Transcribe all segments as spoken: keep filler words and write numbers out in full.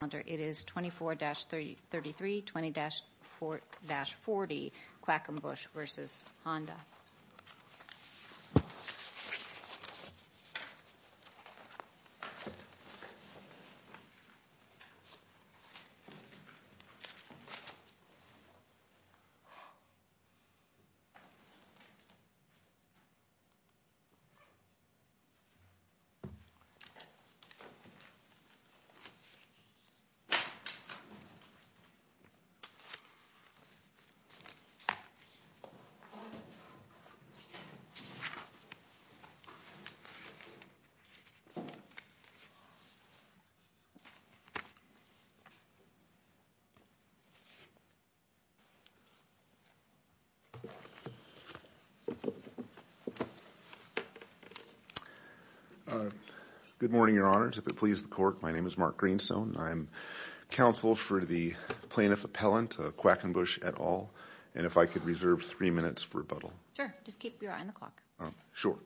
calendar. It is twenty-four dash thirty-three, twenty dash forty, Quackenbush versus Honda. Good morning, Your Honors. If it pleases the Court, my name is Mark Greenstone. I'm counsel for the plaintiff appellant, uh, Quackenbush et al., and if I could reserve three minutes for rebuttal. Sure. Just keep your eye on the clock. Uh, sure.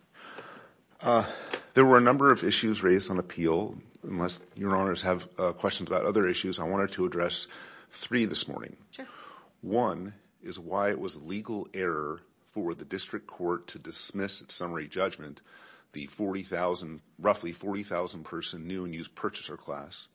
Uh, there were a number of issues raised on appeal. Unless Your Honors have uh, questions about other issues, I wanted to address three this morning. Sure. One is why it was legal error for the district court to dismiss its summary judgment the forty thousand, roughly forty thousand person new and used purchaser class.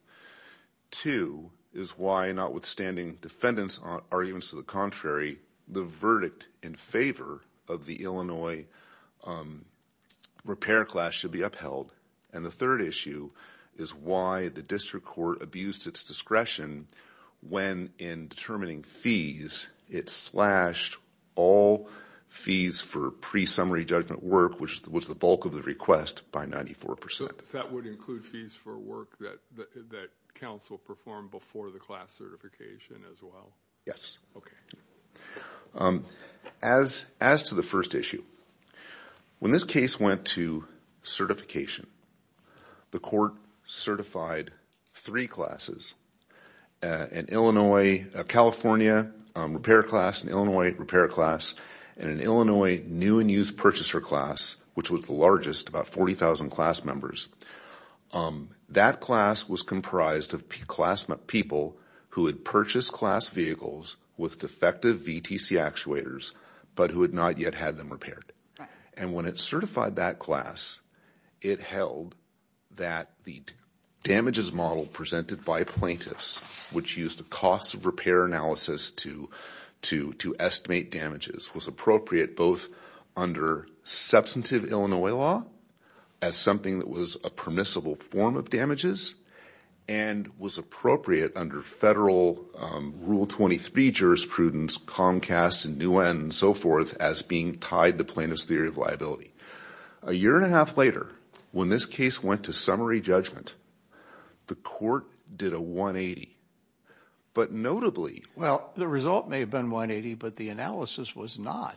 Two is why, notwithstanding defendants' arguments to the contrary, the verdict in favor of the Illinois um, repair class should be upheld. And the third issue is why the district court abused its discretion when, in determining fees, it slashed all fees for pre-summary judgment work, which was the bulk of the request, by ninety-four percent. So that would include fees for work that, that that counsel performed before the class certification as well? Yes. Okay. Um, as as to the first issue, when this case went to certification, the court certified three classes: uh, an Illinois, a California um, repair class, an Illinois repair class, and an Illinois new and used purchaser class, which was the largest, about forty thousand class members. Um, that class was comprised of p- class people who had purchased class vehicles with defective V T C actuators, but who had not yet had them repaired. Right. And when it certified that class, it held that the d- damages model presented by plaintiffs, which used a cost of repair analysis to to to estimate damages, was appropriate both under substantive Illinois law as something that was a permissible form of damages, and was appropriate under federal um, Rule twenty-three jurisprudence, Comcast and Nguyen and so forth, as being tied to plaintiff's theory of liability. A year and a half later, when this case went to summary judgment, the court did a one eighty. But notably... Well, the result may have been one eighty, but the analysis was not.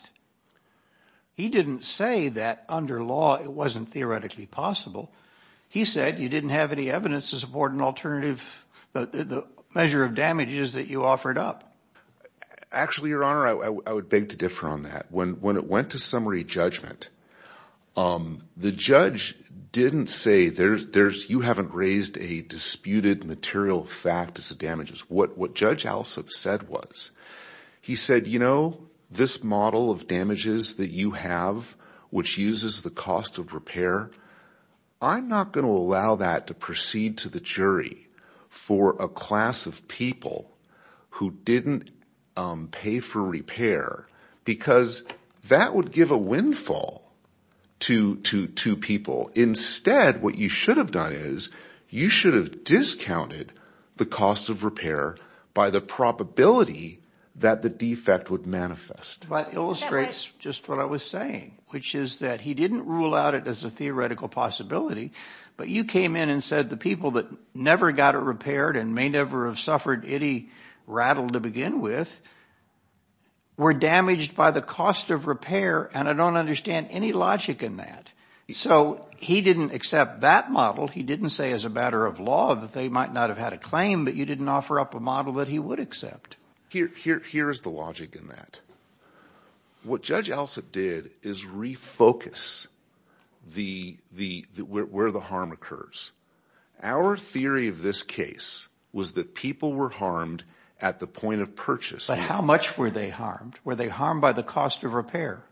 He didn't say that under law it wasn't theoretically possible. He said you didn't have any evidence to support an alternative, the, the, the measure of damages that you offered up. Actually, Your Honor, I, I, I would beg to differ on that. When, when it went to summary judgment, um, the judge didn't say there's, there's, you haven't raised a disputed material fact as to damages. What, what Judge Alsop said was, he said, you know, this model of damages that you have, which uses the cost of repair, I'm not going to allow that to proceed to the jury for a class of people who didn't um, pay for repair, because that would give a windfall to, to, to people. Instead, what you should have done is you should have discounted the cost of repair by the probability that the defect would manifest. That illustrates that just what I was saying, which is that he didn't rule out it as a theoretical possibility, but you came in and said the people that never got it repaired and may never have suffered any rattle to begin with were damaged by the cost of repair, and I don't understand any logic in that. So he didn't accept that model. He didn't say as a matter of law that they might not have had a claim, but you didn't offer up a model that he would accept. Here, here, here is the logic in that. What Judge Alsop did is refocus the, the, the where, where the harm occurs. Our theory of this case was that people were harmed at the point of purchase. But how much were they harmed? Were they harmed by the cost of repair?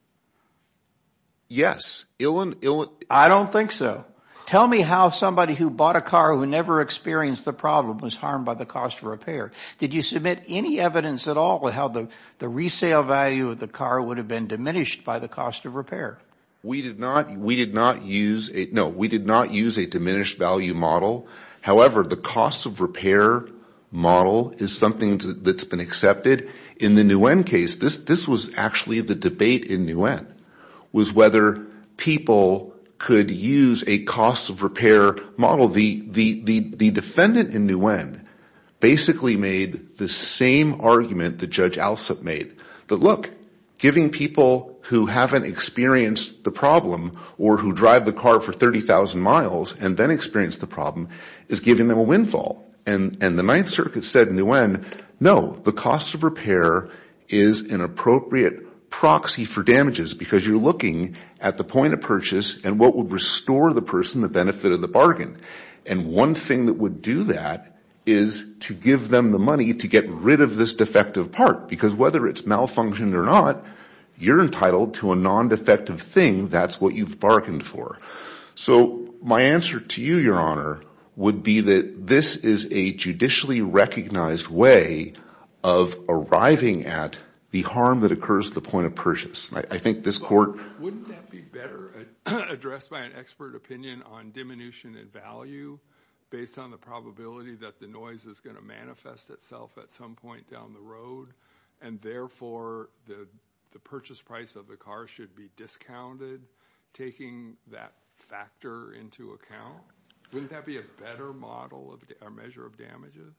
Yes. Illinois, Illinois, I don't think so. Tell me how somebody who bought a car who never experienced the problem was harmed by the cost of repair. Did you submit any evidence at all of how the, the resale value of the car would have been diminished by the cost of repair? We did not, we did not use a, no, we did not use a diminished value model. However, the cost of repair model is something that's been accepted. In the Nguyen case, this, this was actually the debate in Nguyen, was whether people could use a cost of repair model. The, the, the, the defendant in Nguyen basically made the same argument that Judge Alsup made. That look, giving people who haven't experienced the problem or who drive the car for thirty thousand miles and then experience the problem is giving them a windfall. And, and the Ninth Circuit said in Nguyen, no, the cost of repair is an appropriate proxy for damages because you're looking at the point of purchase and what would restore the person the benefit of the bargain. And one thing that would do that is to give them the money to get rid of this defective part, because whether it's malfunctioned or not, you're entitled to a non-defective thing. That's what you've bargained for. So my answer to you, Your Honor, would be that this is a judicially recognized way of arriving at the harm that occurs at the point of purchase. I, I think this court... Wouldn't that be better addressed by an expert opinion on diminution in value based on the probability that the noise is going to manifest itself at some point down the road, and therefore the the purchase price of the car should be discounted, taking that factor into account? Wouldn't that be a better model of a measure of damages?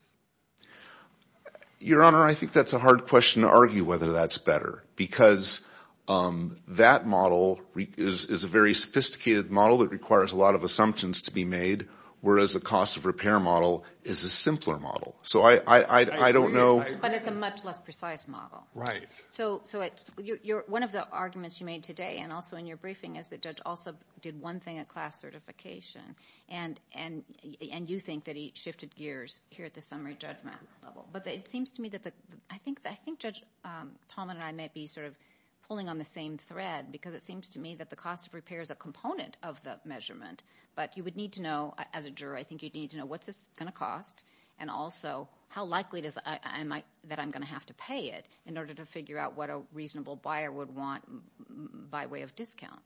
Your Honor, I think that's a hard question to argue whether that's better, because um, that model re- is, is a very sophisticated model that requires a lot of assumptions to be made, whereas the cost of repair model is a simpler model. So I, I, I, I, I don't know. I but it's a much less precise model. Right. So, so it's, you're, you're, one of the arguments you made today, and also in your briefing, is that Judge also did one thing at class certification, and and and you think that he shifted gears here at the summary judgment level. But it seems to me that the, I think I think Judge um, Tallman and I might be sort of pulling on the same thread, because it seems to me that the cost of repair is a component of the measurement. But you would need to know, as a juror, I think you'd need to know what's this going to cost, and also how likely it is I, I might, that I'm going to have to pay it in order to figure out what a reasonable buyer would want by way of discount.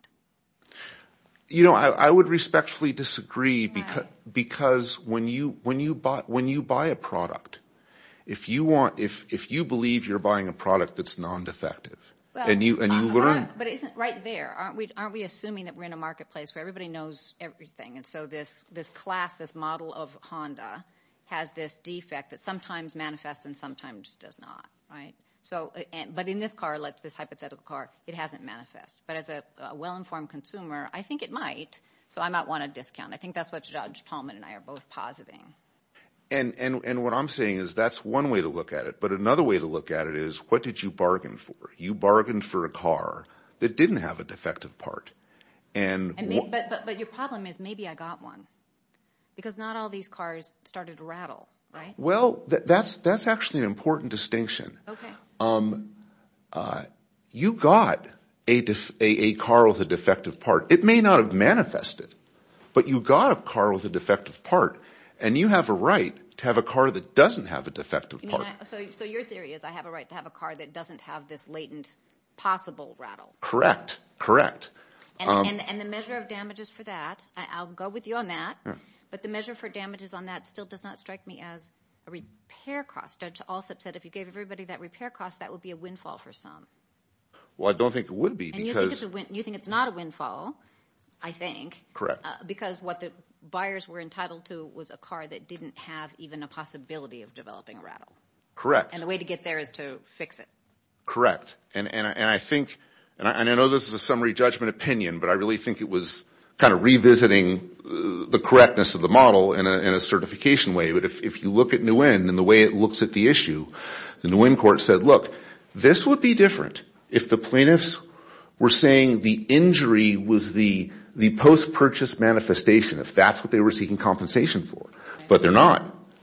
You know, I, I would respectfully disagree, Right. because because when you when you buy when you buy a product, if you want if if you believe you're buying a product that's non-defective, Well, and you and you uh, learn, right, but isn't right there? Aren't we? Aren't we assuming that we're in a marketplace where everybody knows everything, and so this this class, this model of Honda, has this defect that sometimes manifests and sometimes does not, right? So, and, but in this car, let's this hypothetical car, it hasn't manifest. But as a, a well-informed consumer, I think it might. So I might want a discount. I think that's what Judge Tallman and I are both positing. And, and, and what I'm saying is that's one way to look at it. But another way to look at it is, what did you bargain for? You bargained for a car that didn't have a defective part. And, and may, but, but, but your problem is maybe I got one. Because not all these cars started to rattle, right? Well, th- that's, that's actually an important distinction. Okay. Um, uh, you got a, def- a, a car with a defective part. It may not have manifested, but you got a car with a defective part. And you have a right to have a car that doesn't have a defective you part. Mean I, so, so your theory is I have a right to have a car that doesn't have this latent possible rattle. Correct. Correct. And, um, and, and the measure of damages for that, I, I'll go with you on that. Yeah. But the measure for damages on that still does not strike me as a repair cost. Judge Alsup said if you gave everybody that repair cost, that would be a windfall for some. Well, I don't think it would be, and because... you think, it's a win- you think it's not a windfall, I think. Correct. Uh, because what the buyers were entitled to was a car that didn't have even a possibility of developing a rattle. Correct. And the way to get there is to fix it. Correct. And and and I think, and I, and I know this is a summary judgment opinion, but I really think it was kind of revisiting uh, the correctness of the model in a in a certification way. But if if you look at Nguyen and the way it looks at the issue, the Nguyen court said, look, this would be different if the plaintiffs were saying the injury was the the post-purchase manifestation, if that's what they were seeking compensation for. But they're not.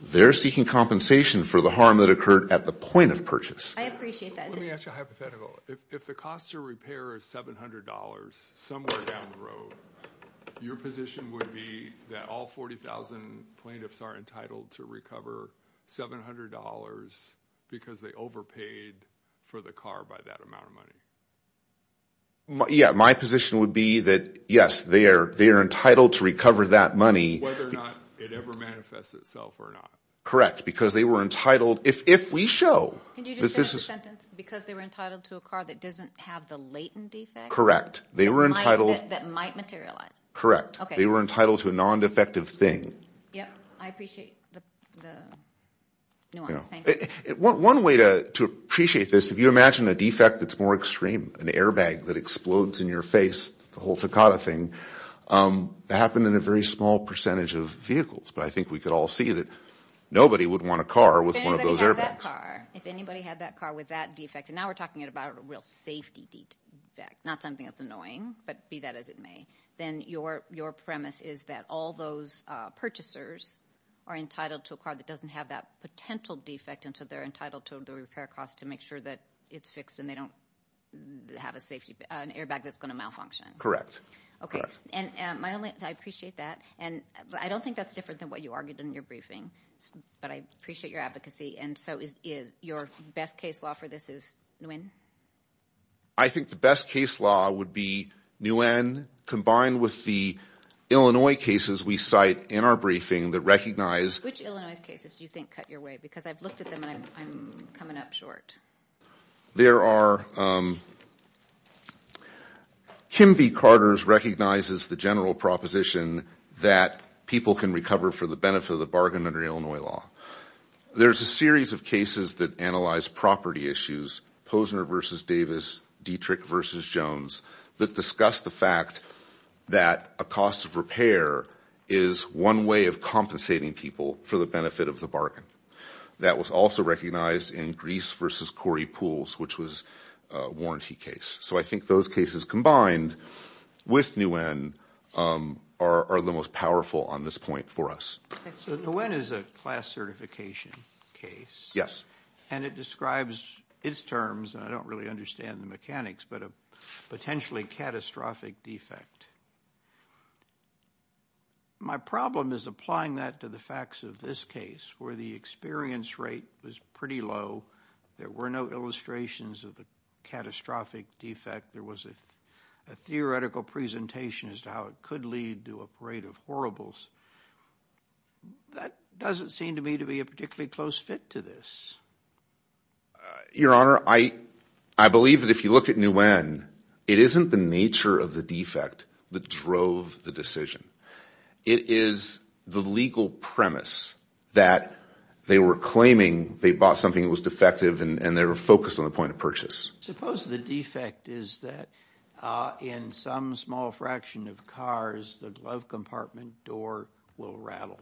They're seeking compensation for the harm that occurred at the point of purchase. I appreciate that. Let me ask you a hypothetical. If, if the cost to repair is seven hundred dollars somewhere down the road, your position would be that all forty thousand plaintiffs are entitled to recover seven hundred dollars because they overpaid for the car by that amount of money? My, yeah, my position would be that, yes, they are, they are entitled to recover that money. Whether or not it ever manifests itself or not. Correct, because they were entitled, if, if we show Can you that just this finish the is... sentence? Because they were entitled to a car that doesn't have the latent defect? Correct. They that were might, entitled... That, that might materialize. Correct. Okay. They were entitled to a non-defective thing. Yep, I appreciate the, the nuance. You know, Thank you. it, it, one, one way to, to appreciate this, if you imagine a defect that's more extreme, an airbag that explodes in your face, the whole Takata thing, um, that happened in a very small percentage of vehicles. But I think we could all see that nobody would want a car with one of those had airbags. That car, if anybody had that car with that defect, and now we're talking about a real safety defect, not something that's annoying, but be that as it may, then your your premise is that all those uh, purchasers are entitled to a car that doesn't have that potential defect, and so they're entitled to the repair cost to make sure that it's fixed and they don't have a safety uh, an airbag that's going to malfunction. Correct. Okay, Correct. and uh, my only I appreciate that, and but I don't think that's different than what you argued in your briefing. But I appreciate your advocacy, and so is is your best case law for this is Nguyen? I think the best case law would be Nguyen combined with the Illinois cases we cite in our briefing that recognize... Which Illinois cases do you think cut your way? Because I've looked at them and I'm, I'm coming up short. There are... Um, Kim v. Carter's recognizes the general proposition that people can recover for the benefit of the bargain under Illinois law. There's a series of cases that analyze property issues, Posner versus Davis, Dietrich versus Jones, that discuss the fact that a cost of repair is one way of compensating people for the benefit of the bargain. That was also recognized in Grease versus Corey Pools, which was a warranty case. So I think those cases combined with Nguyen um, are, are the most powerful on this point for us. So Nguyen is a class certification case. Yes. And it describes its terms, and I don't really understand the mechanics, but a potentially catastrophic defect. My problem is applying that to the facts of this case, where the experience rate was pretty low. There were no illustrations of the catastrophic defect. There was a, th- a theoretical presentation as to how it could lead to a parade of horribles. That doesn't seem to me to be a particularly close fit to this. Uh, Your Honor, I I believe that if you look at Nguyen, it isn't the nature of the defect that drove the decision. It is the legal premise that they were claiming they bought something that was defective and, and they were focused on the point of purchase. Suppose the defect is that uh, in some small fraction of cars, the glove compartment door will rattle.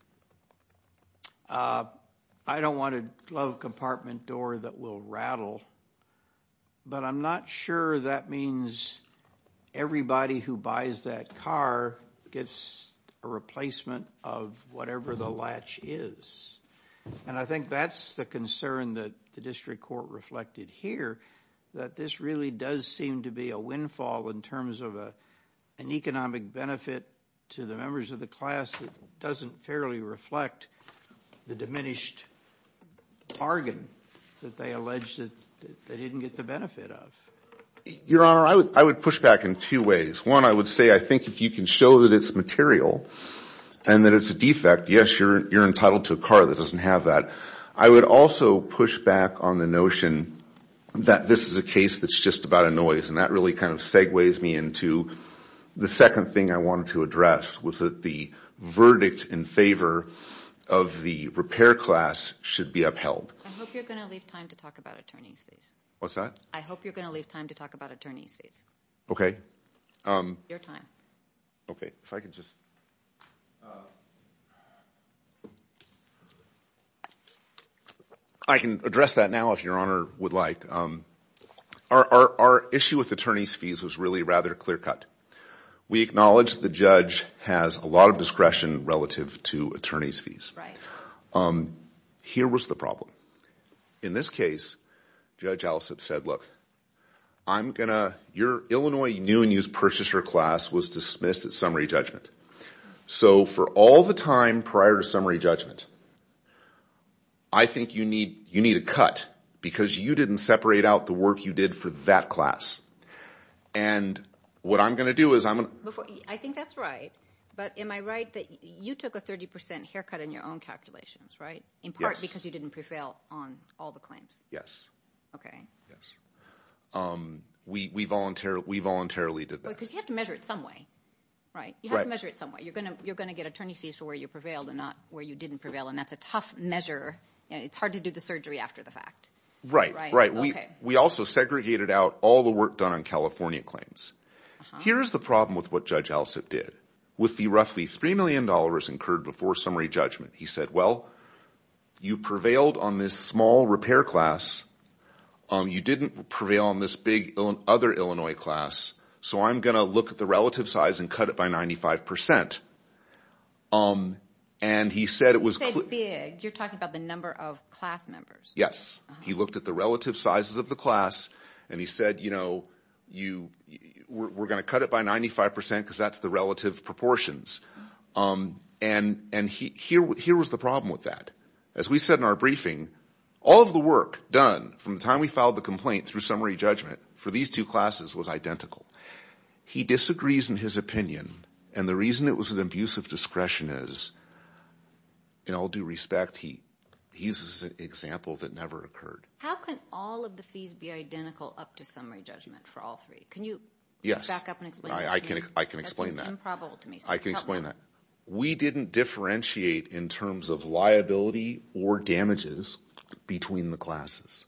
Uh, I don't want a glove compartment door that will rattle, but I'm not sure that means everybody who buys that car gets a replacement of whatever the latch is. And I think that's the concern that the district court reflected here, that this really does seem to be a windfall in terms of a, an economic benefit to the members of the class that doesn't fairly reflect the diminished bargain that they allege that, that they didn't get the benefit of. Your Honor, I would I would push back in two ways. One, I would say I think if you can show that it's material and that it's a defect, yes, you're you're entitled to a car that doesn't have that. I would also push back on the notion that this is a case that's just about a noise, and that really kind of segues me into the second thing I wanted to address, was that the verdict in favor of the repair class should be upheld. I hope you're going to leave time to talk about attorney's fees. What's that? I hope you're going to leave time to talk about attorney's fees. Okay. Um, Your time. okay, if I could just... Uh, I can address that now if Your Honor would like. Um, our, our, our issue with attorney's fees was really rather clear-cut. We acknowledge the judge has a lot of discretion relative to attorney's fees. Right. Um, here was the problem. In this case, Judge Alsop said, look, I'm going to, your Illinois new and used purchaser class was dismissed at summary judgment. So for all the time prior to summary judgment, I think you need, you need a cut because you didn't separate out the work you did for that class. And what I'm going to do is I'm going to... Before, I think that's right. But am I right that you took a thirty percent haircut in your own calculations, right? In part Yes. because you didn't prevail on all the claims. Yes. Okay. Yes. Um, we, we, voluntar- we voluntarily did that. Because you have to measure it some way, right? You have Right. to measure it some way. You're going to you're going to get attorney fees for where you prevailed and not where you didn't prevail, and that's a tough measure. And it's hard to do the surgery after the fact. Right, Right. right. Okay. We, we also segregated out all the work done on California claims. Uh-huh. Here's the problem with what Judge Alsop did. With the roughly three million dollars incurred before summary judgment, he said, well, you prevailed on this small repair class. Um, you didn't prevail on this big Il- other Illinois class, so I'm going to look at the relative size and cut it by ninety-five percent. Um, and he said it was... You say cl- big. You're talking about the number of class members. Yes. Uh-huh. He looked at the relative sizes of the class, and he said, you know, you, we're, we're going to cut it by ninety-five percent because that's the relative proportions. Um, and and he, here, here was the problem with that. As we said in our briefing, all of the work done from the time we filed the complaint through summary judgment for these two classes was identical. He disagrees in his opinion, and the reason it was an abuse of discretion is, in all due respect, he, he uses an example that never occurred. How can all of the fees be identical up to summary judgment for all three? Can you Yes. back up and explain I, that I to can, me? I can explain that. that. Seems improbable to me. So I can help explain me. that. We didn't differentiate in terms of liability or damages between the classes.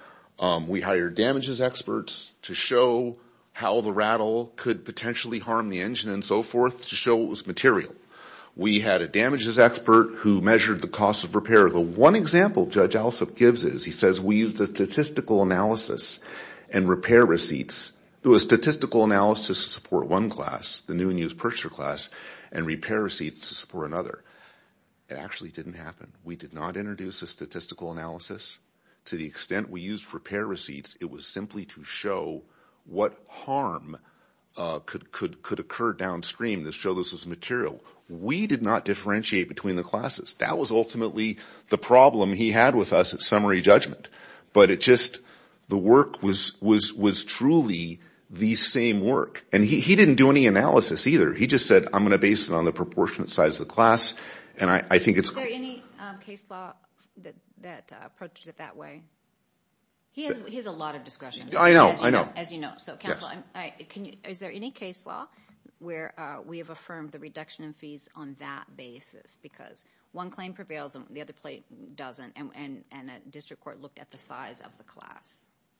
Um, we hired damages experts to show how the rattle could potentially harm the engine and so forth, to show it was material. We had a damages expert who measured the cost of repair. The one example Judge Alsop gives is, he says, we used a statistical analysis and repair receipts. There was statistical analysis to support one class, the new and used purchaser class, and repair receipts to support another. It actually didn't happen. We did not introduce a statistical analysis. To the extent we used repair receipts, it was simply to show what harm uh, could, could, could occur downstream to show this was material. We did not differentiate between the classes. That was ultimately the problem he had with us at summary judgment. But it just, the work was, was, was truly the same work. And he, he didn't do any analysis either. He just said, I'm going to base it on the proportionate size of the class. And I, I think it's... Is there any um, case law that, that uh, approached it that way? He has, he has a lot of discretion. I know, as you I know. As you know. So, counsel, Yes. I'm, I, can you, is there any case law where uh, we have affirmed the reduction in fees on that basis? Because one claim prevails and the other claim doesn't, and, and, and a district court looked at the size of the class,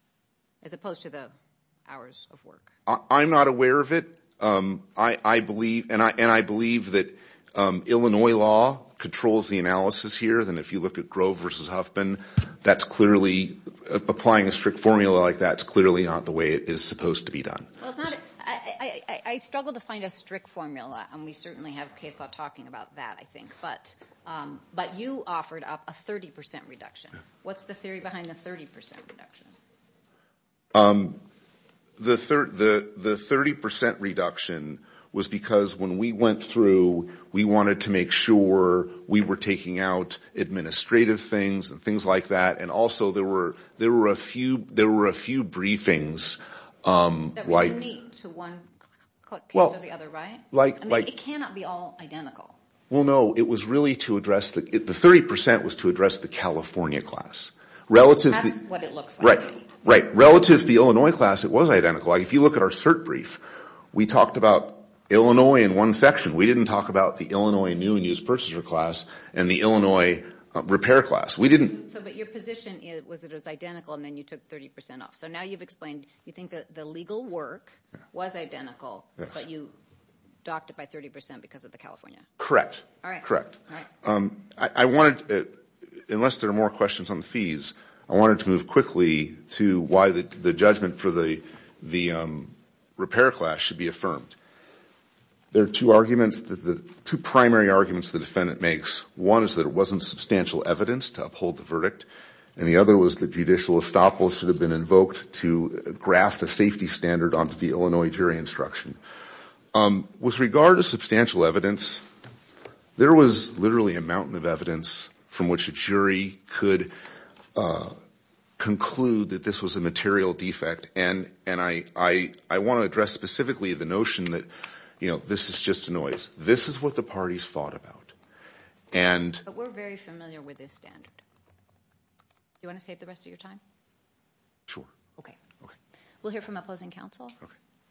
as opposed to the hours of work. I, I'm not aware of it. Um, I, I believe, and I, and I believe that um, Illinois law controls the analysis here. Then if you look at Grove versus Huffman, that's clearly, uh, applying a strict formula like that is clearly not the way it is supposed to be done. Well, it's not. I, I, I, I struggle to find a strict formula, and we certainly have case law talking about that, I think. But um, but you offered up a thirty percent reduction. What's the theory behind the thirty percent reduction? Um, the, thir- the, the thirty percent reduction was because when we went through, we wanted to make sure we were taking out administrative things and things like that. And also there were, there were a few, there were a few briefings, um, That like, were unique to one case Well, or the other, right? like- I mean, like- it cannot be all identical. well, no, it was really to address the, it, the thirty percent was to address the California class. Relative to That's the, what it looks like right, to me. right. Relative to the Illinois class, it was identical. Like if you look at our cert brief, we talked about Illinois in one section. We didn't talk about the Illinois new and used purchaser class and the Illinois uh, repair class. We didn't. So, but your position is, was that it was identical, and then you took thirty percent off. So now you've explained you think that the legal work was identical, Yes. but you docked it by thirty percent because of the California. Correct. All right. Correct. All right. Um, I, I wanted, uh, unless there are more questions on the fees, I wanted to move quickly to why the, the judgment for the the um, repair class should be affirmed. There are two arguments, that the two primary arguments the defendant makes. One is that it wasn't substantial evidence to uphold the verdict, and the other was that judicial estoppel should have been invoked to graft a safety standard onto the Illinois jury instruction. Um, with regard to substantial evidence, there was literally a mountain of evidence from which a jury could uh, conclude that this was a material defect. And and I I, I want to address specifically the notion that, you know, this is just a noise. This is what the parties fought about. And but we're very familiar with this standard. Do you want to save the rest of your time? Sure. Okay. Okay. We'll hear from opposing counsel. Okay.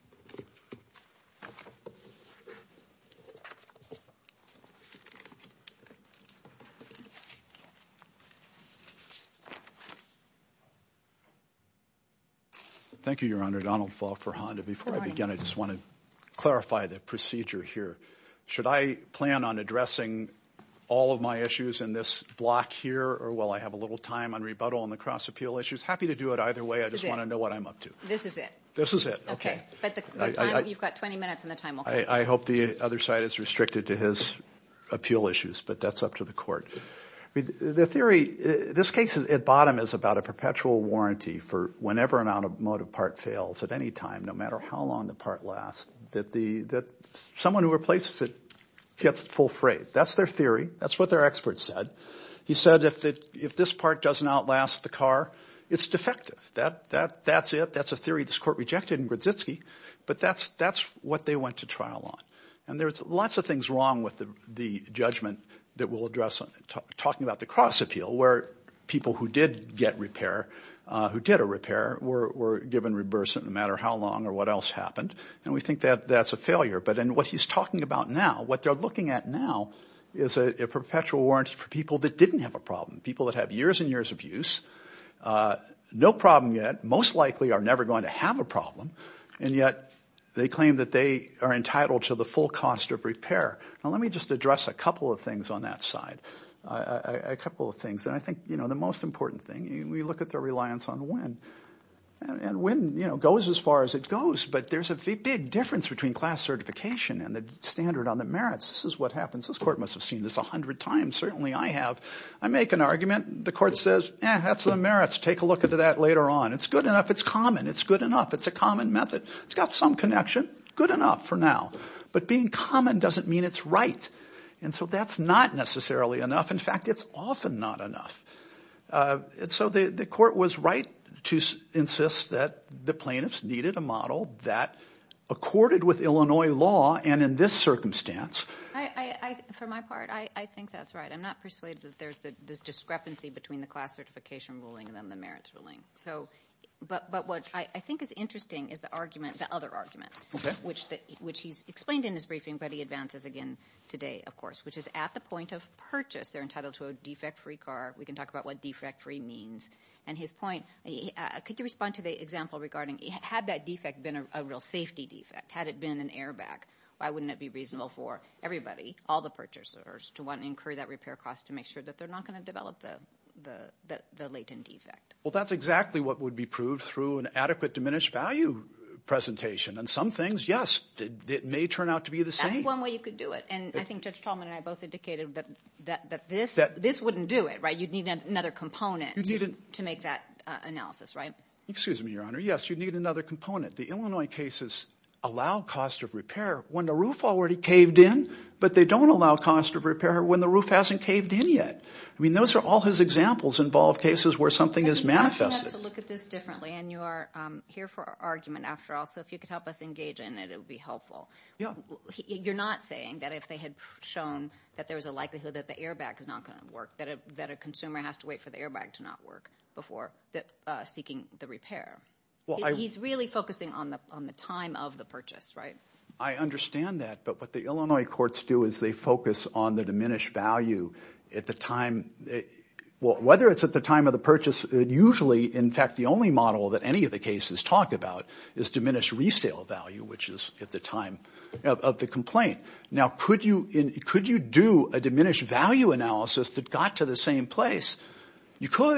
Thank you, Your Honor. Donald Falk for Honda. Before I begin, I just want to clarify the procedure here. Should I plan on addressing all of my issues in this block here, or will I have a little time on rebuttal on the cross-appeal issues? Happy to do it either way. I just want to know what I'm up to. This is it. This is it. Okay. Okay. But the, the time, I, I, you've got twenty minutes and the time will come. I, I hope the other side is restricted to his appeal issues, but that's up to the court. I mean, the theory, this case is, at bottom is about a perpetual warranty for whenever an automotive part fails at any time, no matter how long the part lasts, that the that someone who replaces it gets full freight. That's their theory. That's what their expert said. He said if the, if this part doesn't outlast the car, it's defective. That that that's it. That's a theory this court rejected in Grzycki, but that's that's what they went to trial on. And there's lots of things wrong with the the judgment that we'll address on t- talking about the cross appeal, where people who did get repair, uh, who did a repair, were, were given reimbursement no matter how long or what else happened. And we think that that's a failure. But in what he's talking about now, what they're looking at now is a, a perpetual warranty for people that didn't have a problem, people that have years and years of use, uh, no problem yet, most likely are never going to have a problem, and yet they claim that they are entitled to the full cost of repair. Now, let me just address a couple of things on that side, uh, a, a couple of things. And I think, you know, the most important thing, we look at their reliance on Wynn. And, and Wynn, you know, goes as far as it goes, but there's a big, big difference between class certification and the standard on the merits. This is what happens. This court must have seen this a hundred times. Certainly I have. I make an argument. The court says, eh, that's the merits. Take a look at that later on. It's good enough. It's common. It's good enough. It's a common method. It's got some connection. Good enough for now. But being common doesn't mean it's right. And so that's not necessarily enough. In fact, it's often not enough. Uh, and so the, the court was right to s- insist that the plaintiffs needed a model that accorded with Illinois law, and in this circumstance. I, I, I, for my part, I, I think that's right. I'm not persuaded that there's the, this discrepancy between the class certification ruling and then the merits ruling. So, but but what I, I think is interesting is the argument, the other argument, okay. which the, which he's explained in his briefing, but he advances again today, of course, which is at the point of purchase, they're entitled to a defect-free car. We can talk about what defect-free means. And his point, uh, could you respond to the example regarding, had that defect been a, a real safety defect, had it been an airbag, why wouldn't it be reasonable for everybody, all the purchasers, to want to incur that repair cost to make sure that they're not going to develop the, the, the, the latent defect? Well, that's exactly what would be proved through an adequate diminished value presentation. And some things, yes, it, it may turn out to be the That's same. That's one way you could do it. And it, I think Judge Tallman and I both indicated that, that, that this that, this wouldn't do it, right? You'd need another component you'd need to, an, to make that uh, analysis, right? Excuse me, Your Honor. Yes, you need another component. The Illinois cases allow cost of repair when the roof already caved in, but they don't allow cost of repair when the roof hasn't caved in yet. I mean, those are all his examples involve cases where something is manifested. He's asking us to look at this differently, and you are um, here for our argument after all, so if you could help us engage in it, it would be helpful. Yeah. You're not saying that if they had shown that there was a likelihood that the airbag is not going to work, that a, that a consumer has to wait for the airbag to not work before the, uh, seeking the repair. Well, he, I, he's really focusing on the on the time of the purchase, right? I understand that, but what the Illinois courts do is they focus on the diminished value at the time. It, well, whether it's at the time of the purchase, usually, in fact, the only model that any of the cases talk about is diminished resale value, which is at the time of, of the complaint. Now, could you in, could you do a diminished value analysis that got to the same place? You could.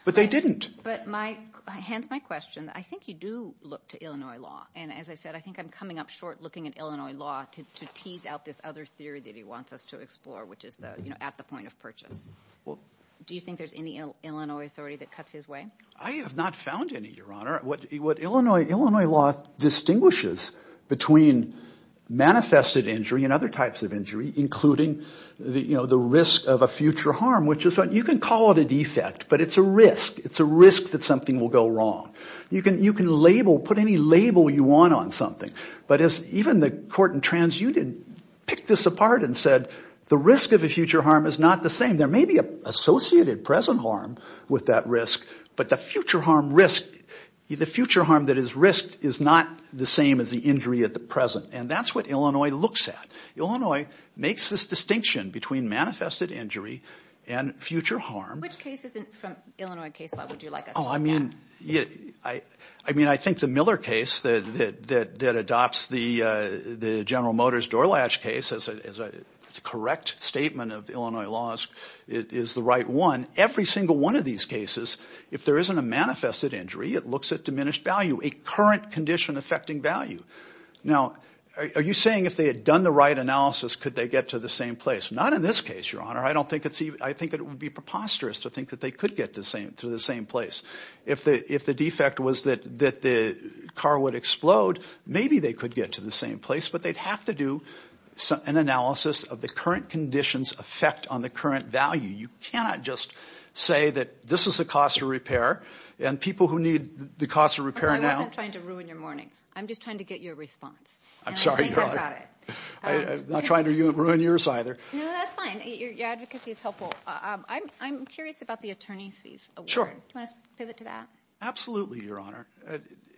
But they didn't. But my, hence my question, I think you do look to Illinois law. And as I said, I think I'm coming up short looking at Illinois law to, to tease out this other theory that he wants us to explore, which is the, you know, at the point of purchase. Well, do you think there's any Il- Illinois authority that cuts his way? I have not found any, Your Honor. What, what Illinois, Illinois law distinguishes between manifested injury and other types of injury, including the, you know, the risk of a future harm, which is, you can call it a defect, but it's a risk. It's a risk that something will go wrong. You can, you can label, put any label you want on something. But as even the court in TransUnion picked this apart and said, the risk of a future harm is not the same. There may be an associated present harm with that risk, but the future harm risk, the future harm that is risked is not the same as the injury at the present. And that's what Illinois looks at. Illinois makes this distinction between manifested injury and future harm. Which case isn't from Illinois case law would you like us oh, to look I mean, at? Yeah, I, I mean, I think the Miller case that that that, that adopts the uh, the General Motors door latch case as a, as a the correct statement of Illinois laws is the right one. Every single one of these cases, if there isn't a manifested injury, it looks at diminished value, a current condition affecting value. Now, are, are you saying if they had done the right analysis, could they get to the same place? Not in this case, Your Honor. I don't think it's even, I think it would be preposterous to think that they could get to the same, to the same place. If the, if the defect was that, that the car would explode, maybe they could get to the same place, but they'd have to do an analysis of the current conditions' effect on the current value. You cannot just say that this is the cost of repair, and people who need the cost of repair now. I wasn't trying to ruin your morning. I'm just trying to get your response. I'm and sorry, I think Your I've Honor. got it. Um, I, I'm not trying to ruin yours either. No, that's fine. Your, your advocacy is helpful. Uh, um, I'm, I'm curious about the attorney's fees award. Sure. Do you want to pivot to that? Absolutely, Your Honor. Uh,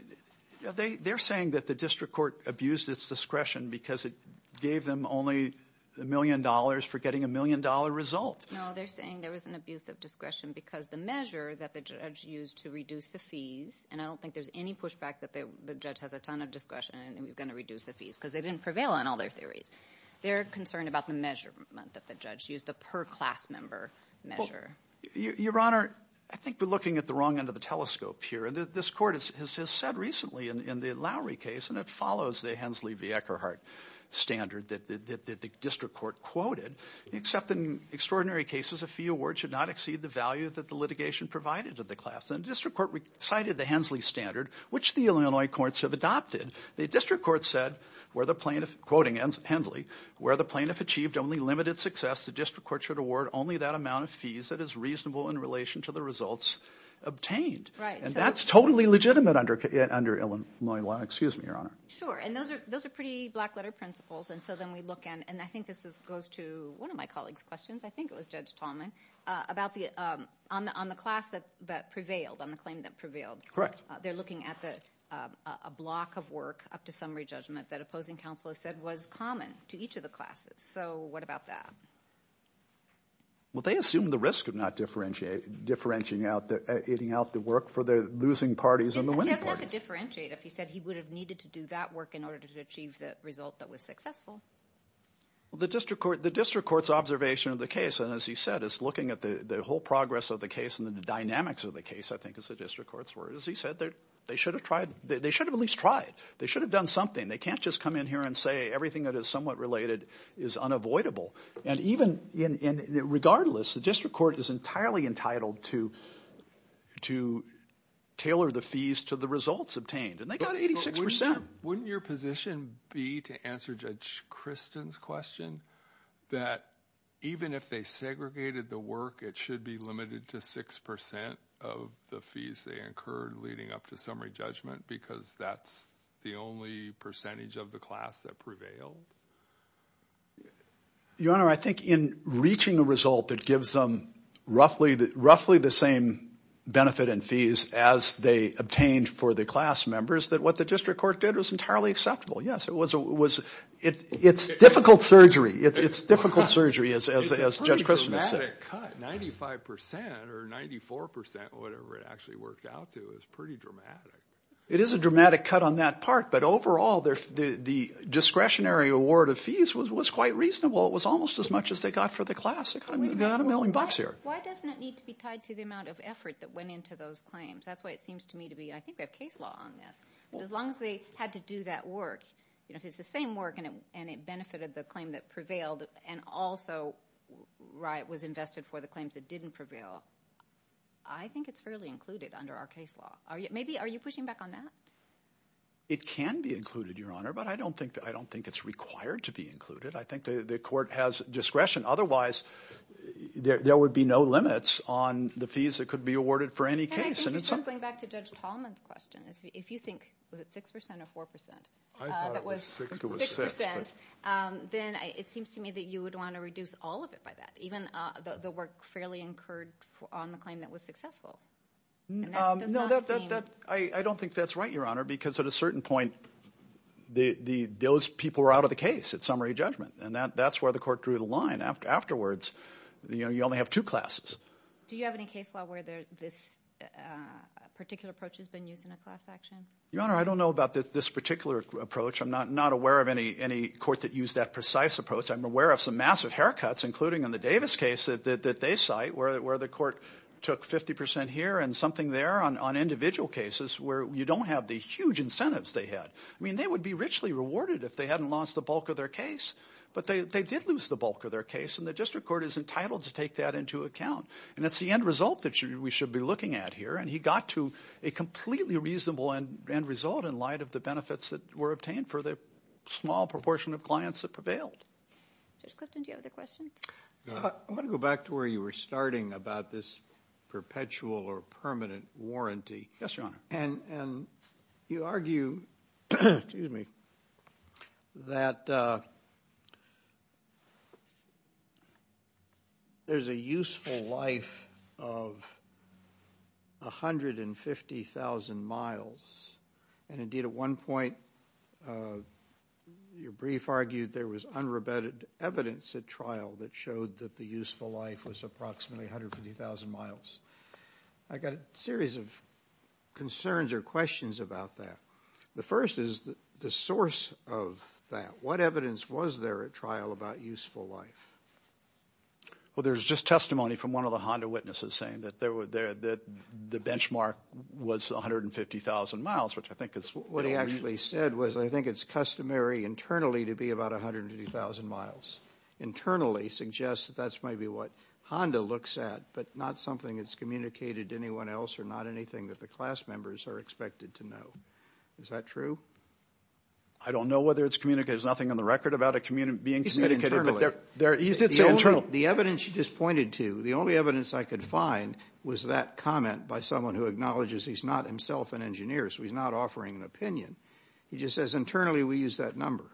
they, they're saying that the district court abused its discretion because it gave them only a million dollars for getting a million dollar result. No, they're saying there was an abuse of discretion because the measure that the judge used to reduce the fees, and I don't think there's any pushback that they, the judge has a ton of discretion and he was going to reduce the fees because they didn't prevail on all their theories. They're concerned about the measurement that the judge used, the per class member measure. Well, Your Honor, I think we're looking at the wrong end of the telescope here. This court has, has, has said recently in, in the Lowry case, and it follows the Hensley v. Eckerhart standard that, that, that the district court quoted, except in extraordinary cases, a fee award should not exceed the value that the litigation provided to the class. And the district court cited the Hensley standard, which the Illinois courts have adopted. The district court said, where the plaintiff, quoting Hensley, where the plaintiff achieved only limited success, the district court should award only that amount of fees that is reasonable in relation to the results obtained. Right. And so that's totally legitimate under under Illinois law. Excuse me, Your Honor. Sure. And those are those are pretty black letter principles. And so then we look at, and I think this is, goes to one of my colleagues' questions. I think it was Judge Tallman uh, about the um, on the on the class that that prevailed, on the claim that prevailed. Correct. Uh, they're looking at the uh, a block of work up to summary judgment that opposing counsel has said was common to each of the classes. So what about that? Well, they assume the risk of not differentiate, differentiating out the, uh, eating out the work for the losing parties and the winning parties. He doesn't have to differentiate if he said he would have needed to do that work in order to achieve the result that was successful. Well, the district court, the district court's observation of the case, and as he said, is looking at the, the whole progress of the case and the dynamics of the case, I think is the district court's word. As he said, they should have tried, they, they should have at least tried. They should have done something. They can't just come in here and say everything that is somewhat related is unavoidable. And even in, in regardless, the district court is entirely entitled to, to tailor the fees to the results obtained. And they got eighty-six percent. Wouldn't, wouldn't your position be, to answer Judge Kristen's question, that even if they segregated the work, it should be limited to six percent of the fees they incurred leading up to summary judgment because that's the only percentage of the class that prevailed? Your Honor, I think in reaching a result that gives them roughly the, roughly the same benefit and fees as they obtained for the class members, that what the district court did was entirely acceptable. Yes, it was. A, was it, it's it, difficult it, surgery. It, it's difficult surgery, as as, as Judge Kristen has said. It's a pretty dramatic cut. Ninety-five percent or ninety-four percent, whatever it actually worked out to, is pretty dramatic. It is a dramatic cut on that part, but overall, the, the discretionary award of fees was, was quite reasonable. It was almost as much as they got for the class. They got a, they got a million bucks here. Why doesn't it need to be tied to the amount of effort that went into those claims? That's why it seems to me to be, I think we have case law on this. But as long as they had to do that work, you know, if it's the same work and it, and it benefited the claim that prevailed and also right was invested for the claims that didn't prevail, I think it's fairly included under our case law. Are you, maybe are you pushing back on that? It can be included, Your Honor, but I don't think I don't think it's required to be included. I think the, the court has discretion. Otherwise, there, there would be no limits on the fees that could be awarded for any and case. I think and you're it's circling back to Judge Tallman's question. If you think, was it six percent or four percent? I thought uh, that it was was six percent. six percent. Um, then I, it seems to me that you would want to reduce all of it by that, even uh, the, the work fairly incurred for, on the claim that was successful. And that Um, does no, not that, seem... that, that, I, I don't think that's right, Your Honor, because at a certain point, the, the, those people were out of the case at summary judgment, and that, that's where the court drew the line. After, afterwards, you know, you only have two classes. Do you have any case law where there, this uh, particular approach has been used in a class action? Your Honor, I don't know about this, this particular approach. I'm not, not aware of any, any court that used that precise approach. I'm aware of some massive haircuts, including in the Davis case that, that, that they cite, where, where the court took fifty percent here and something there on, on individual cases where you don't have the huge incentives they had. I mean, they would be richly rewarded if they hadn't lost the bulk of their case. But they, they did lose the bulk of their case, and the district court is entitled to take that into account. And it's the end result that you, we should be looking at here. And he got to a completely reasonable end, end result in light of the benefits that were obtained for the small proportion of clients that prevailed. Judge Clifton, do you have other questions? Uh, I want to go back to where you were starting about this perpetual or permanent warranty. Yes, Your Honor. And, and you argue, excuse me, that uh, there's a useful life of one hundred fifty thousand miles. And indeed, at one point, uh, your brief argued there was unrebutted evidence at trial that showed that the useful life was approximately one hundred fifty thousand miles. I got a series of concerns or questions about that. The first is the, the source of that. What evidence was there at trial about useful life? Well, there's just testimony from one of the Honda witnesses saying that there were there that the benchmark was one hundred fifty thousand miles, which I think is what he actually said was, I think it's customary internally to be about one hundred fifty thousand miles. Internally suggests that that's maybe what Honda looks at, but not something that's communicated to anyone else or not anything that the class members are expected to know. Is that true? I don't know whether it's communicated. There's nothing on the record about it communi- being he communicated. But there, there, he did the say only, internal. The evidence you just pointed to, the only evidence I could find was that comment by someone who acknowledges he's not himself an engineer, so he's not offering an opinion. He just says, internally, we use that number.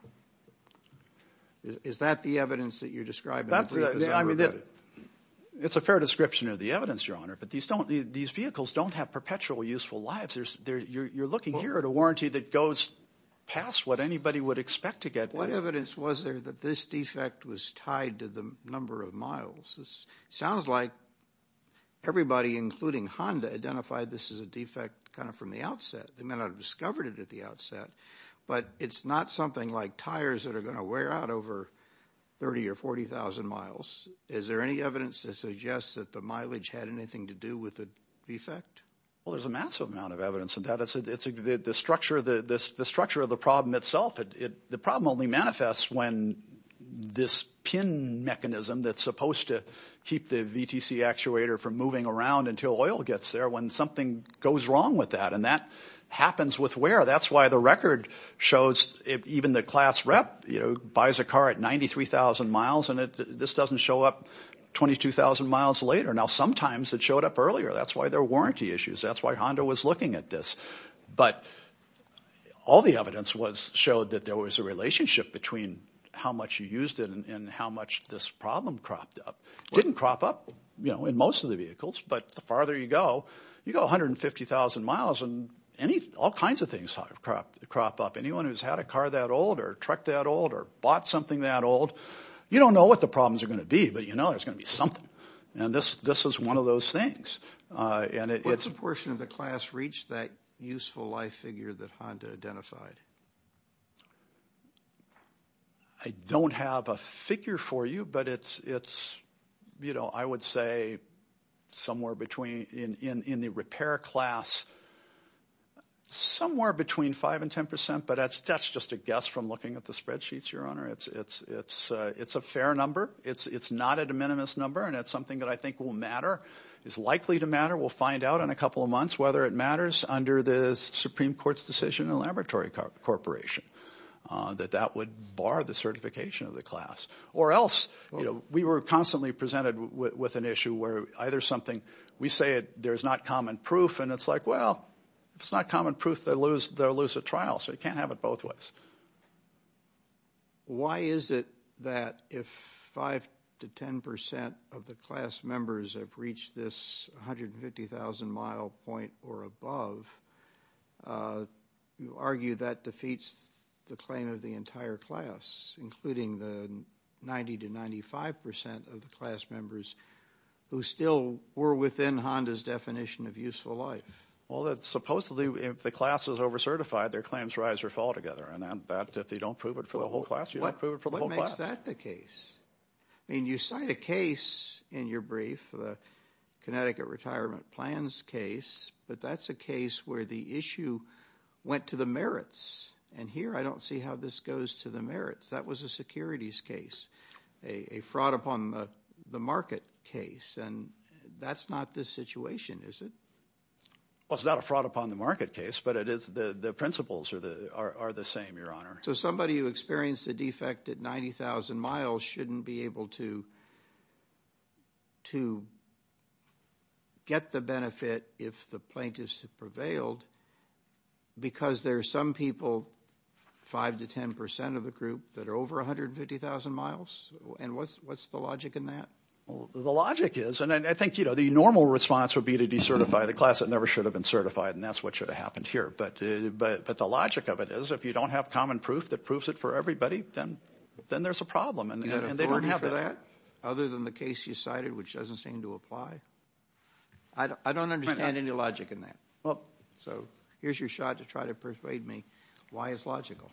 Is, is that the evidence that you're describing? That's, the brief uh, I mean, that, unrebutted? it's a fair description of the evidence, Your Honor, but these don't. These vehicles don't have perpetual useful lives. There's, there, you're, you're looking well, here at a warranty that goes past what anybody would expect to get. What evidence was there that this defect was tied to the number of miles? This sounds like everybody, including Honda, identified this as a defect kind of from the outset. They may not have discovered it at the outset, but it's not something like tires that are going to wear out over thirty or forty thousand miles. Is there any evidence that suggests that the mileage had anything to do with the defect? Well, there's a massive amount of evidence of that. It's a, it's a, the, the structure of the, this, the structure of the problem itself. It, it, the problem only manifests when this pin mechanism that's supposed to keep the V T C actuator from moving around until oil gets there, when something goes wrong with that, and that happens with wear. That's why the record shows if even the class rep, you know, buys a car at ninety-three thousand miles, and it, this doesn't show up twenty-two thousand miles later. Now, sometimes it showed up earlier. That's why there are warranty issues. That's why Honda was looking at this. But all the evidence was showed that there was a relationship between how much you used it and, and how much this problem cropped up. It didn't crop up, you know, in most of the vehicles, but the farther you go, you go one hundred fifty thousand miles and any all kinds of things crop, crop up. Anyone who's had a car that old or a truck that old or bought something that old, you don't know what the problems are going to be, but you know there's going to be something. And this this is one of those things. Uh, and it, what it's proportion of the class reached that useful life figure that Honda identified? I don't have a figure for you, but it's, it's you know, I would say somewhere between, in, in, in the repair class, somewhere between five and ten percent, but that's that's just a guess from looking at the spreadsheets, Your Honor. It's it's it's uh, it's a fair number. It's it's not a de minimis number, and it's something that I think will matter, is likely to matter. We'll find out in a couple of months whether it matters under the Supreme Court's decision in Laboratory Cor- Corporation. Uh, that that would bar the certification of the class. Or else, you know, we were constantly presented w- with an issue where either something, we say it, there's not common proof, and it's like, well, if it's not common proof, they'll lose, they'll lose a trial, so you can't have it both ways. Why is it that if five to ten percent of the class members have reached this one hundred fifty thousand mile point or above, uh, you argue that defeats the claim of the entire class, including the ninety to ninety-five percent of the class members who still were within Honda's definition of useful life? Well, that supposedly, if the class is over-certified, their claims rise or fall together, and that, that if they don't prove it for the whole class, you what, don't prove it for the whole class. What makes that the case? I mean, you cite a case in your brief, the Connecticut Retirement Plans case, but that's a case where the issue went to the merits. And here I don't see how this goes to the merits. That was a securities case, a, a fraud upon the, the market case. And that's not this situation, is it? Well, it's not a fraud upon the market case, but it is the, the principles are the are, are the same, Your Honor. So somebody who experienced a defect at ninety thousand miles shouldn't be able to to get the benefit if the plaintiffs have prevailed, because there are some people, five to ten percent of the group, that are over one hundred fifty thousand miles? And what's what's the logic in that? Well, the logic is, and I, I think, you know, the normal response would be to decertify the class that never should have been certified, and that's what should have happened here. But uh, but but the logic of it is, if you don't have common proof that proves it for everybody, then then there's a problem, and, You and, got and they don't have for that. that, other than the case you cited, which doesn't seem to apply. I don't, I don't understand any logic in that. Well, so here's your shot to try to persuade me why it's logical.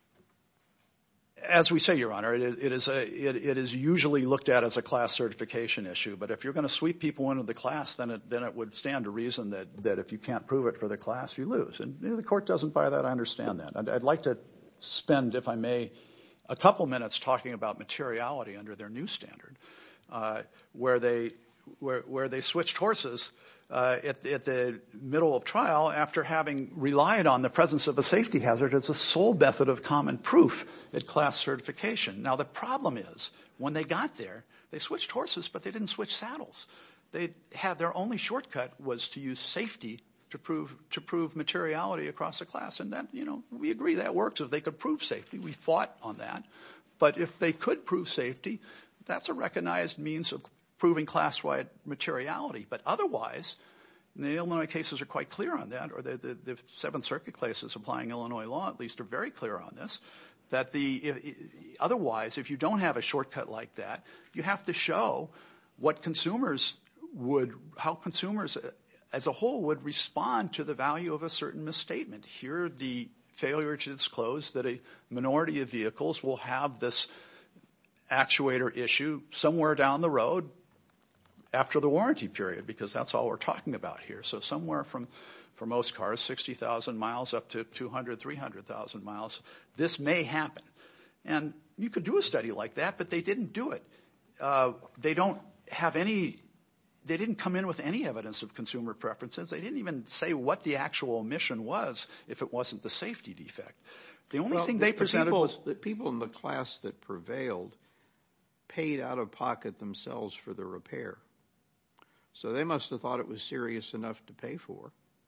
as we say, Your Honor, it is, it is a it, it is usually looked at as a class certification issue. But if you're going to sweep people into the class, then it then it would stand to reason that that if you can't prove it for the class, you lose. And you know, the court doesn't buy that. I understand that. I'd, I'd like to spend, if I may, a couple minutes talking about materiality under their new standard, uh, where they where where they switched horses uh, at, at the middle of trial after having relied on the presence of a safety hazard as a sole method of common proof at class certification. Now, the problem is, when they got there, they switched horses, but they didn't switch saddles. They had their only shortcut was to use safety to prove to prove materiality across the class. And that, you know, we agree that works if they could prove safety. We fought on that. But if they could prove safety, that's a recognized means of proving class-wide materiality. But otherwise, the Illinois cases are quite clear on that, or the, the, the Seventh Circuit cases applying Illinois law at least are very clear on this, that the if, otherwise, if you don't have a shortcut like that, you have to show what consumers would, how consumers as a whole would respond to the value of a certain misstatement. Here, the failure to disclose that a minority of vehicles will have this actuator issue somewhere down the road after the warranty period, because that's all we're talking about here. So somewhere from, for most cars, sixty thousand miles up to two hundred, three hundred thousand miles, this may happen. And you could do a study like that, but they didn't do it. Uh, they don't have any, they didn't come in with any evidence of consumer preferences. They didn't even say what the actual omission was if it wasn't the safety defect. The only well, thing the, they the presented people, was... The people in the class that prevailed paid out of pocket themselves for the repair. So they must have thought it was serious enough to pay for.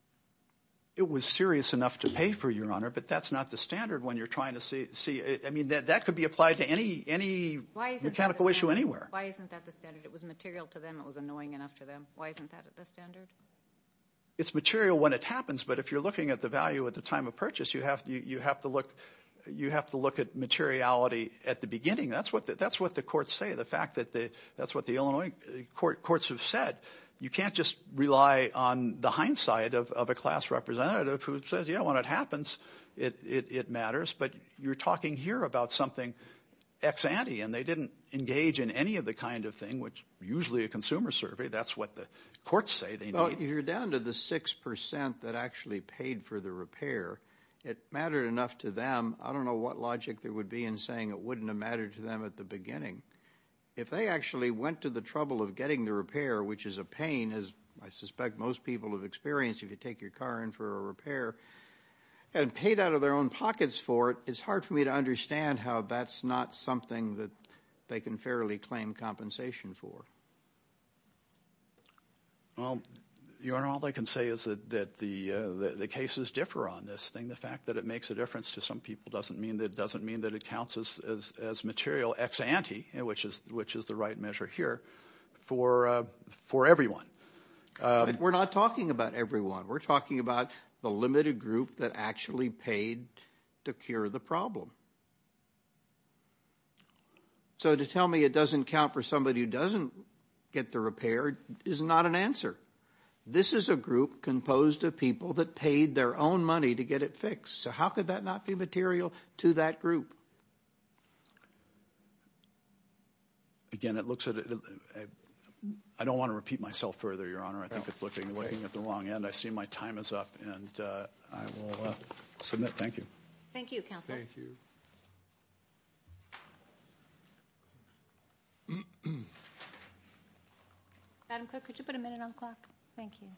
It was serious enough to pay for, Your Honor, but that's not the standard when you're trying to see. see I mean, that, that could be applied to any any mechanical issue anywhere. Why isn't that the standard? It was material to them. It was annoying enough to them. Why isn't that the standard? It's material when it happens, but if you're looking at the value at the time of purchase, you have you, you have to look you have to look at materiality at the beginning. That's what the, that's what the courts say. The fact that the that's what the Illinois court, courts have said, you can't just rely on the hindsight of, of a class representative who says, yeah, when it happens, it, it, it matters. But you're talking here about something ex ante, and they didn't engage in any of the kind of thing, which usually a consumer survey, that's what the courts say they well, need. If you're down to the six percent that actually paid for the repair, it mattered enough to them. I don't know what logic there would be in saying it wouldn't have mattered to them at the beginning. If they actually went to the trouble of getting the repair, which is a pain, as I suspect most people have experienced if you take your car in for a repair, and paid out of their own pockets for it, it's hard for me to understand how that's not something that they can fairly claim compensation for. Well, Your Honor, all I can say is that, that the, uh, the the cases differ on this thing. The fact that it makes a difference to some people doesn't mean that doesn't mean that it counts as as, as material ex ante, which is which is the right measure here for uh, for everyone. Um, but we're not talking about everyone. We're talking about the limited group that actually paid to cure the problem. So to tell me it doesn't count for somebody who doesn't get the repair is not an answer. This is a group composed of people that paid their own money to get it fixed. So how could that not be material to that group? Again, it looks at it. I don't want to repeat myself further, Your Honor. I think it's looking looking at the wrong end. I see my time is up, and uh, I will uh, submit. Thank you. Thank you, counsel. Thank you. Madam Clerk, could you put a minute on the clock? Thank you.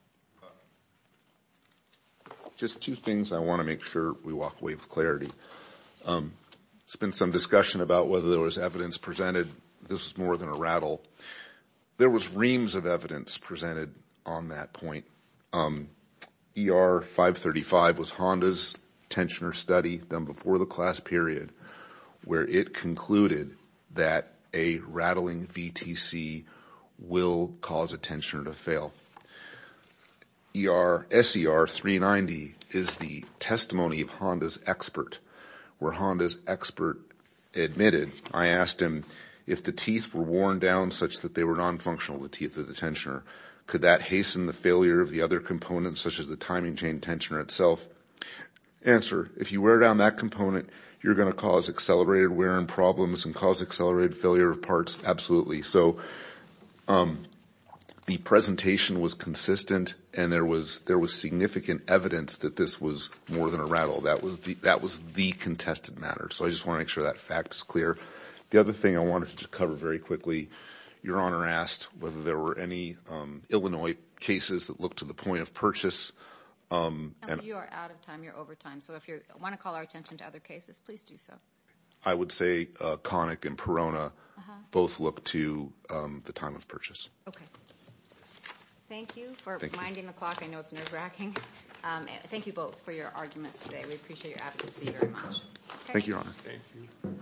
Just two things I want to make sure we walk away with clarity. Um, there's been some discussion about whether there was evidence presented. This is more than a rattle. There was reams of evidence presented on that point. Um, E R five thirty-five was Honda's tensioner study done before the class period, where it concluded that a rattling V T C will cause a tensioner to fail. E R, S E R three ninety is the testimony of Honda's expert, where Honda's expert admitted, I asked him if the teeth were worn down such that they were non-functional, the teeth of the tensioner, could that hasten the failure of the other components, such as the timing chain tensioner itself? Answer, if you wear down that component, you're going to cause accelerated wear and problems and cause accelerated failure of parts. Absolutely. So um, the presentation was consistent, and there was there was significant evidence that this was more than a rattle. That was the that was the contested matter. So I just want to make sure that fact is clear. The other thing I wanted to cover very quickly, Your Honor asked whether there were any um, Illinois cases that looked to the point of purchase. Um, and you are out of time. You're over time. So if you want to call our attention to other cases, please do so. I would say uh, Connick and Perona uh-huh. both look to um, the time of purchase. Okay. Thank you for thank minding you. the clock. I know it's nerve-wracking. Um, thank you both for your arguments today. We appreciate your advocacy very much. Okay. Thank you, Your Honor. Thank you.